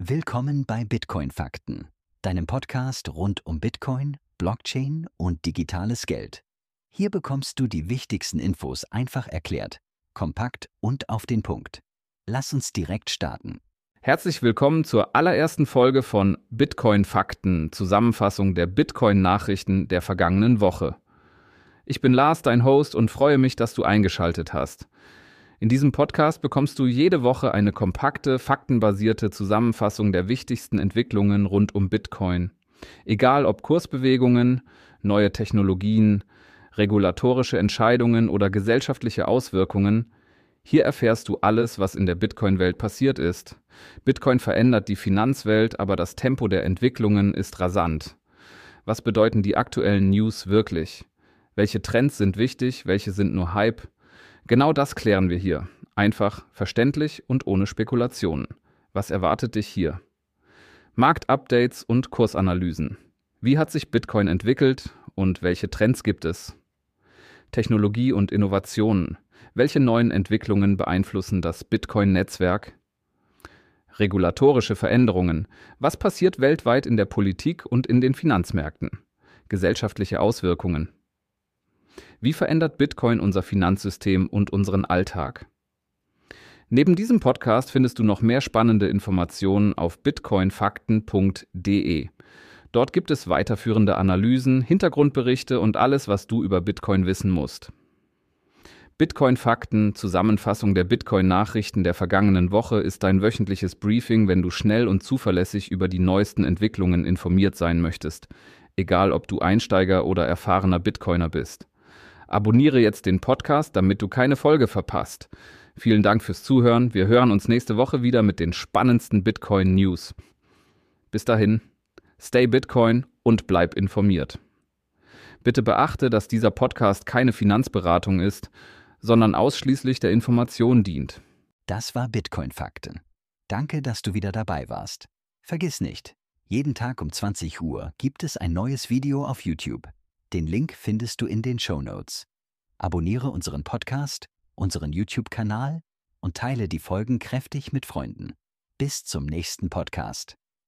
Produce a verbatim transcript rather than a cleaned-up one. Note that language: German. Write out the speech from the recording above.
Willkommen bei Bitcoin Fakten, deinem Podcast rund um Bitcoin, Blockchain und digitales Geld. Hier bekommst du die wichtigsten Infos einfach erklärt, kompakt und auf den Punkt. Lass uns direkt starten. Herzlich willkommen zur allerersten Folge von Bitcoin Fakten, Zusammenfassung der Bitcoin-Nachrichten der vergangenen Woche. Ich bin Lars, dein Host, und freue mich, dass du eingeschaltet hast. In diesem Podcast bekommst du jede Woche eine kompakte, faktenbasierte Zusammenfassung der wichtigsten Entwicklungen rund um Bitcoin. Egal ob Kursbewegungen, neue Technologien, regulatorische Entscheidungen oder gesellschaftliche Auswirkungen, hier erfährst du alles, was in der Bitcoin-Welt passiert ist. Bitcoin verändert die Finanzwelt, aber das Tempo der Entwicklungen ist rasant. Was bedeuten die aktuellen News wirklich? Welche Trends sind wichtig, welche sind nur Hype? Genau das klären wir hier. Einfach, verständlich und ohne Spekulationen. Was erwartet dich hier? Marktupdates und Kursanalysen. Wie hat sich Bitcoin entwickelt und welche Trends gibt es? Technologie und Innovationen. Welche neuen Entwicklungen beeinflussen das Bitcoin-Netzwerk? Regulatorische Veränderungen. Was passiert weltweit in der Politik und in den Finanzmärkten? Gesellschaftliche Auswirkungen. Wie verändert Bitcoin unser Finanzsystem und unseren Alltag? Neben diesem Podcast findest du noch mehr spannende Informationen auf bitcoinfakten punkt de. Dort gibt es weiterführende Analysen, Hintergrundberichte und alles, was du über Bitcoin wissen musst. Bitcoin Fakten, Zusammenfassung der Bitcoin-Nachrichten der vergangenen Woche, ist dein wöchentliches Briefing, wenn du schnell und zuverlässig über die neuesten Entwicklungen informiert sein möchtest, egal ob du Einsteiger oder erfahrener Bitcoiner bist. Abonniere jetzt den Podcast, damit du keine Folge verpasst. Vielen Dank fürs Zuhören. Wir hören uns nächste Woche wieder mit den spannendsten Bitcoin-News. Bis dahin, stay Bitcoin und bleib informiert. Bitte beachte, dass dieser Podcast keine Finanzberatung ist, sondern ausschließlich der Information dient. Das war Bitcoin Fakten. Danke, dass du wieder dabei warst. Vergiss nicht, jeden Tag um zwanzig Uhr gibt es ein neues Video auf YouTube. Den Link findest du in den Shownotes. Abonniere unseren Podcast, unseren YouTube-Kanal und teile die Folgen kräftig mit Freunden. Bis zum nächsten Podcast.